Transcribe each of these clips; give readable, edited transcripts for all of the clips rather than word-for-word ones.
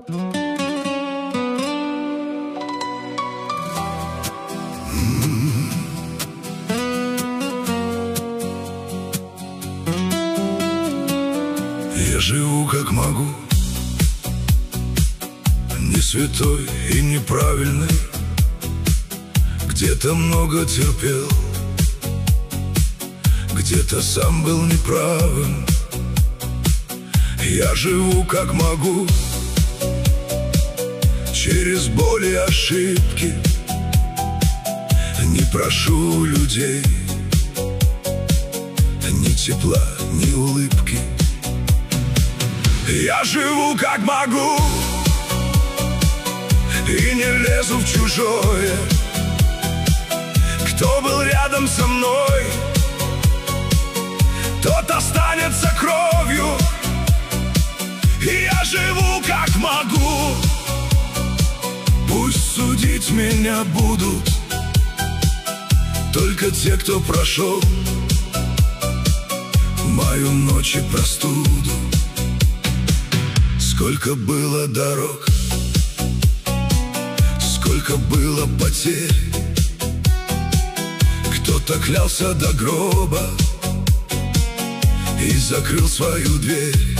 Я живу как могу, не святой и неправильный, где-то много терпел, где-то сам был неправым. Я живу как могу, через боли и ошибки, не прошу людей ни тепла, ни улыбки. Я живу как могу и не лезу в чужое. Кто был рядом со мной, тот останется кровью. И я живу как могу, пусть судить меня будут только те, кто прошел мою ночь и простуду. Сколько было дорог, сколько было потерь, кто-то клялся до гроба и закрыл свою дверь.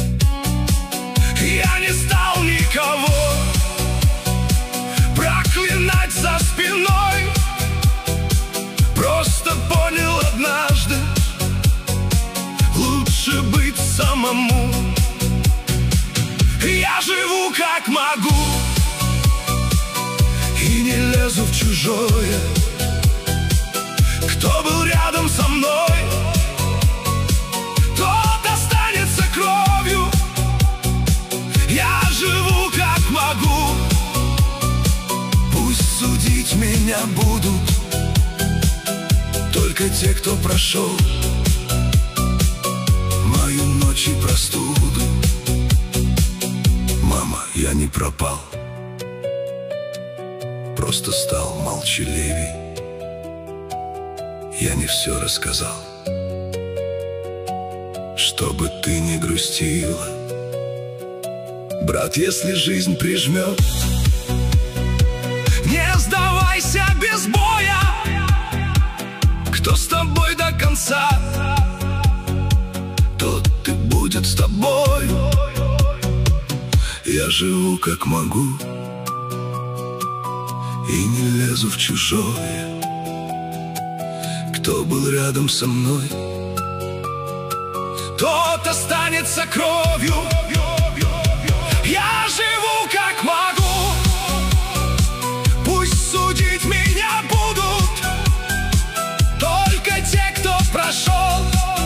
Я не стал никого проклинать за спиной, просто понял однажды: лучше быть самому. Я живу как могу и не лезу в чужое. Кто был рядом со мной, тот останется кровью. Я живу как могу, пусть судить меня будут только те, кто прошел мою ночь и простуду. Мама, я не пропал, просто стал молчаливей. Я не все рассказал, чтобы ты не грустила. Брат, если жизнь прижмет, не сдавайся без боя. Кто с тобой до конца, тот и будет с тобой. Я живу как могу и не лезу в чужое. Кто был рядом со мной, тот останется кровью. Я живу как могу, пусть судить меня будут только те, кто прошел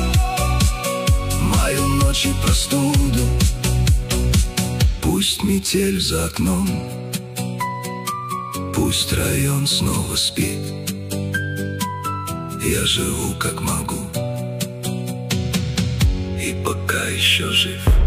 мою ночь и простуду. Пусть метель за окном, пусть район снова спит. Я живу как могу и пока еще жив.